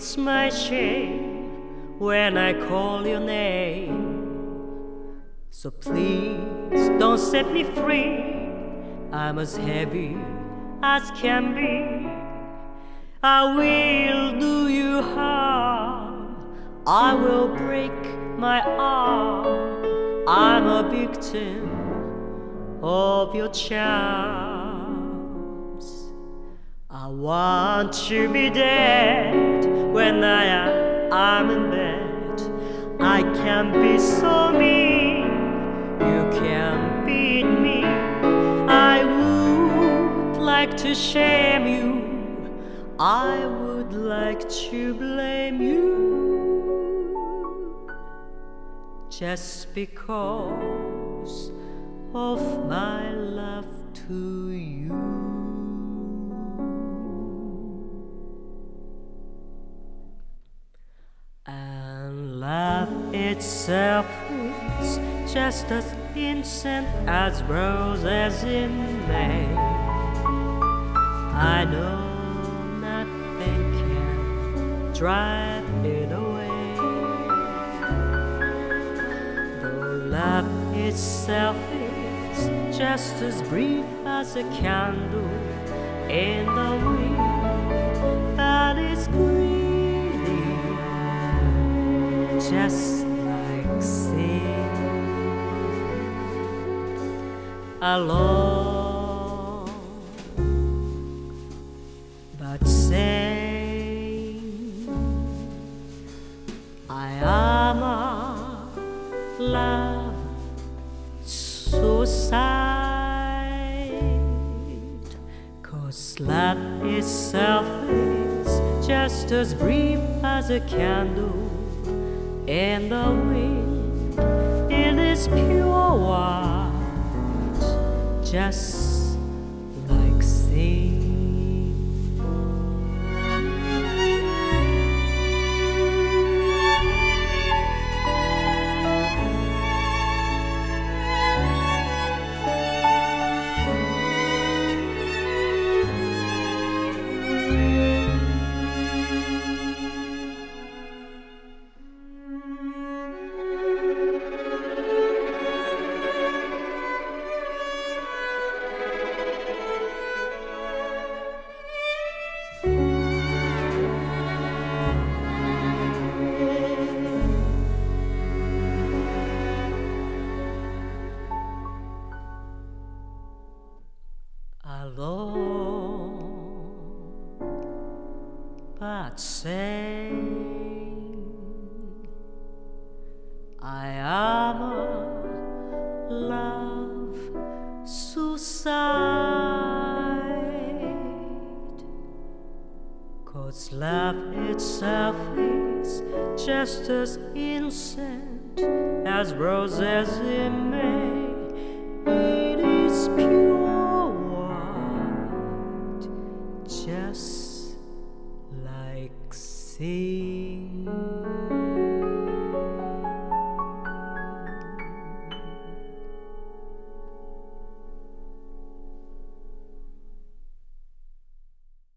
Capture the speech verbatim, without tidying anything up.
feels my shame when I call your name. So please don't set me free. I'm as heavy as can be. I will do you harm. I will break my arm. I'm a victim of your charms. I want to be dead when I am in bed. I can be so mean, you can beat me. I would like to shame you, I would like to blame you, just because of my love to you. And love itself is just as innocent as roses in May. I know nothing can drive it away. Though love itself is just as brief as a candle in the wind that is greedy, just like sin. Alone but sane, I am a love suicide, 'cause love itself is just as brief as a candle in the wind. It is pure white, just like sea. Alone but sane, I am a love suicide, 'cause love itself is just as innocent as roses in May. It is pure white, just like sea.